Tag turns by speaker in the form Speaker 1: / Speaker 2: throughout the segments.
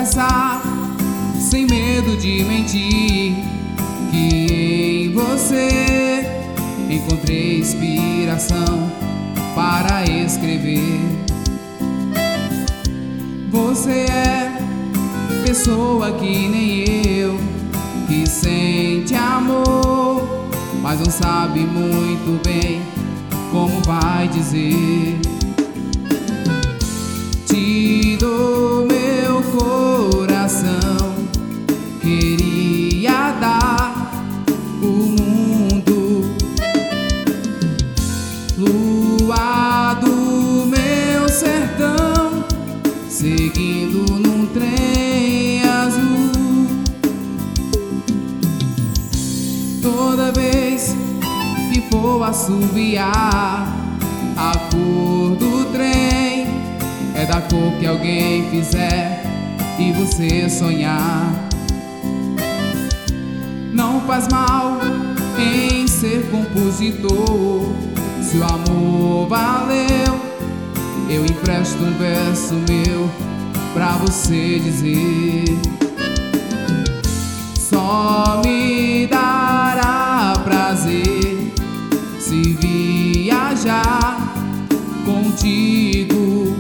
Speaker 1: confessar, sem medo de mentir, que em você encontrei inspiração para escrever. Você é pessoa que nem eu, que sente amor, mas não sabe muito bem como vai dizer. Te dou meu coração, queria dar o mundo, lua do meu sertão, seguindo num trem azul. Toda vez que for assobiar, a cor do trem é da cor que alguém fizer e você sonhar. Não faz mal em ser compositor, se o amor valeu, eu empresto um verso meu pra você dizer. Só me dará prazer se viajar contigo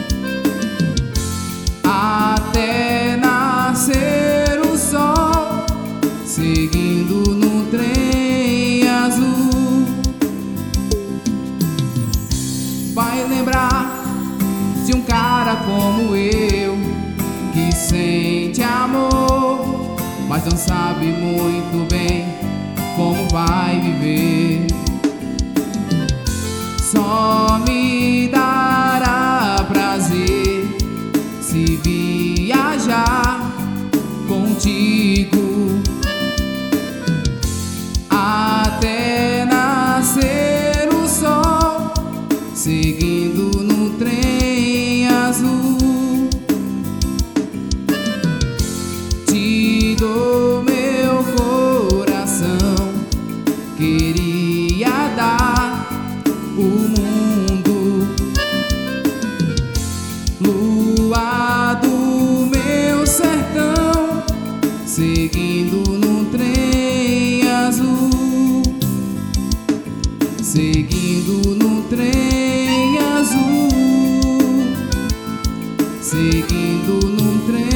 Speaker 1: até nascer o sol, seguindo no trem azul. Vai lembrar de um cara como eu, que sente amor, mas não sabe muito bem como vai viver. Só me dará prazer se viajar contigo até nascer o sol, seguindo no trem azul. Te dou meu coração, queria dar o mundo, lua do meu sertão, seguindo num trem azul, seguindo no trem azul, seguindo num trem